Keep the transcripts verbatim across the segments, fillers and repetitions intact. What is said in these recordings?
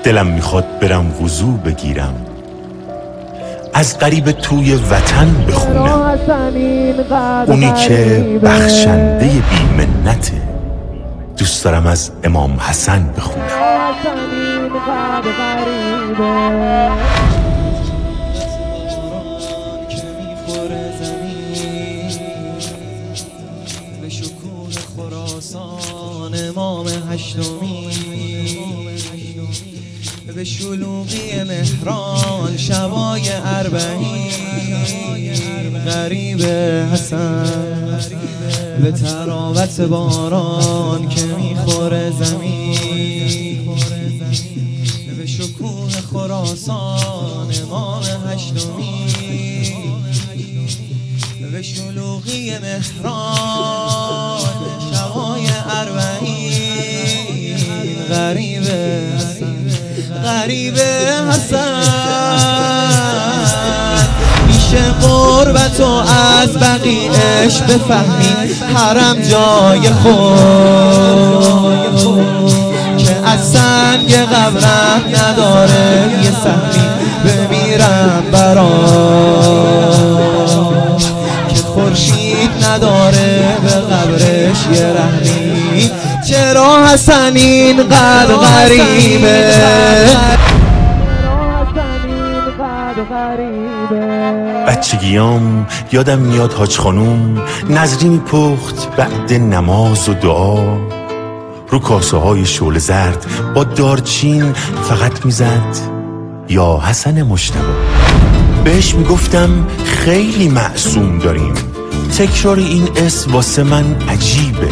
دلم میخواد برم وضو بگیرم، از غریب توی وطن بخونم، اونی که بخشنده بی منته. دوست دارم از امام حسن بخونم. به شکوه خراسان امام هشتمی، به شلوغی مهران شبای اربعین، غریب حسن به تراوت باران که میخوره زمین، به شکوه خراسان امام هشتمی، به شلوغی مهران شبای اربعین، غریب حسن غریب حسن میشه قربت و از بقیهش بفهمی حرم جای خود که از سنگ قبرم نداره یه سهمی بمیرم براش که خورشید نداره به قبرش یه رحمی. چرا حسن اینقدر غریبه؟ بچگیام یادم میاد حاج خانوم نظری میپخت بعد نماز و دعا، رو کاسه های شعله زرد با دارچین فقط میزد یا حسن مجتبی. بهش میگفتم خیلی معصوم داریم، تکرار این اسم واسه من عجیبه.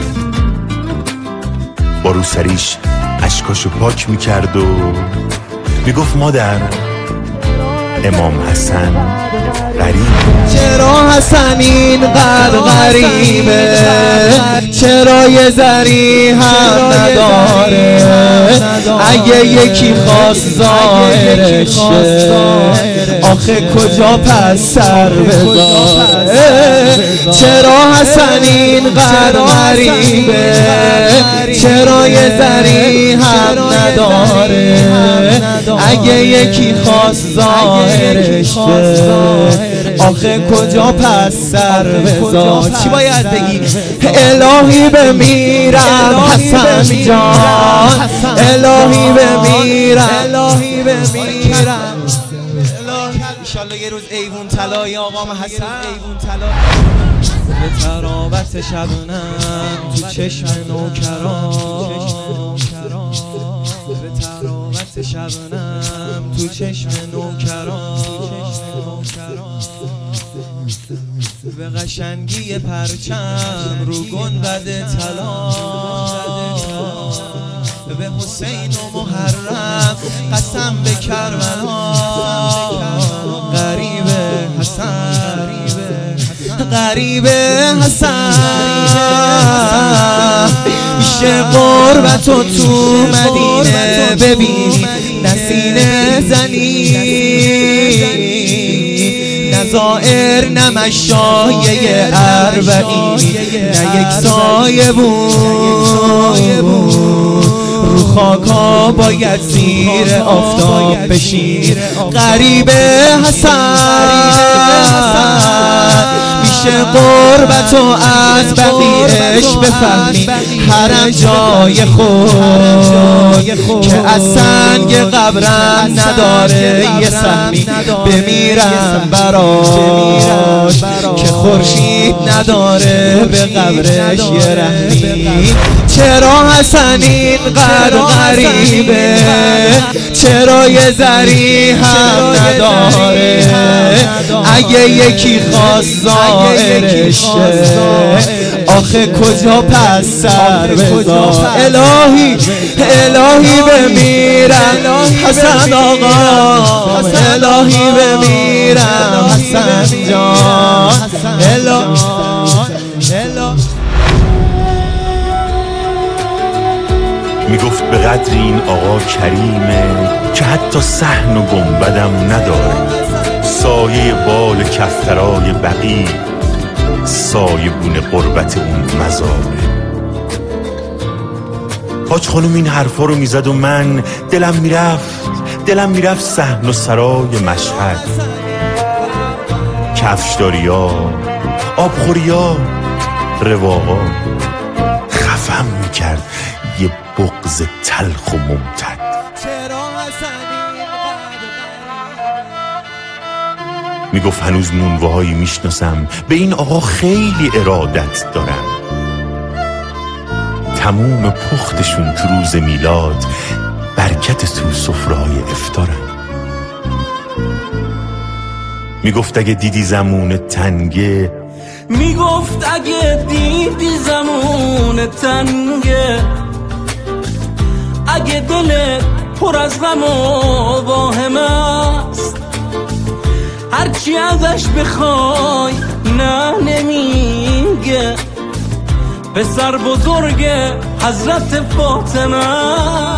با رو سریش اشکاشو پاک میکرد و میگفت مادر امام حسن غریبه. چرا حسن اینقدر غریبه؟ چرا یه ذری هم نداره؟ اگه یکی خواست ظاهرش شه آخه کجا پس سر بذاره؟ چرا حسن اینقدر غریبه؟ چرا یه ذری هم نداره؟ اگه یکی خواست ظاهرش شه آخه کجا پس سر بذار؟ چی باید بگی؟ الهی بمیرم حسن جان، الهی بمیرم، الهی بمیرم. انشالله یه روز ایوون طلای آقام حسن، ایوون طلا به تراوت شبنم تو چشم نوکران، به تراوت شبنم تو چشم نوکران، به قشنگی پرچم رو گنبد طلا، به حسین و محرم قسم به کربلا. غریب حسن غریب حسن میشه قربت و تو مدینه ببینی نسینه زنی، نظائر نمشایه اربعین، نه یک سایه بود رو خاکا باید زیر آفتاب بشین. غریب حسن میشه قربت و از بقیهش بفهمی حرم جای خود که از سنگ قبرم نداره یه سهمی بمیرم براش که خورشید نداره به قبرش یه رحمی. چرا حسن اینقدر غریبه؟ چرا یه ذری هم نداره؟ اگه یکی خواست ظاهرش آخه کجا پس سر بذار؟ الهی الهی بمیرم حسن آقا، الهی بمیرم حسن جان، الهی میگفت به قدر این آقا کریمه که حتی صحن و گنبدم نداره، سایه بال کفترای بقی سایه بون قربت اون مزاره. حاج خانوم این حرفا رو میزد و من دلم میرفت دلم میرفت صحن و سرای مشهد، کفشداریا، آبخوریا، رواقا، خفم میکرد یه بغض تلخ و ممتد. میگفت هنوز نونواهایی میشناسم به این آقا خیلی ارادت دارم، تموم پختشون تو روز میلاد برکت تو سفره‌های افطارم. میگفت اگه دیدی زمون تنگه، میگفت اگه دیدی زمون تنگه، اگه دل پر از غم و واهم است، هرچی ازش بخوای نه نمیگه، پسر بزرگ حضرت فاطمه.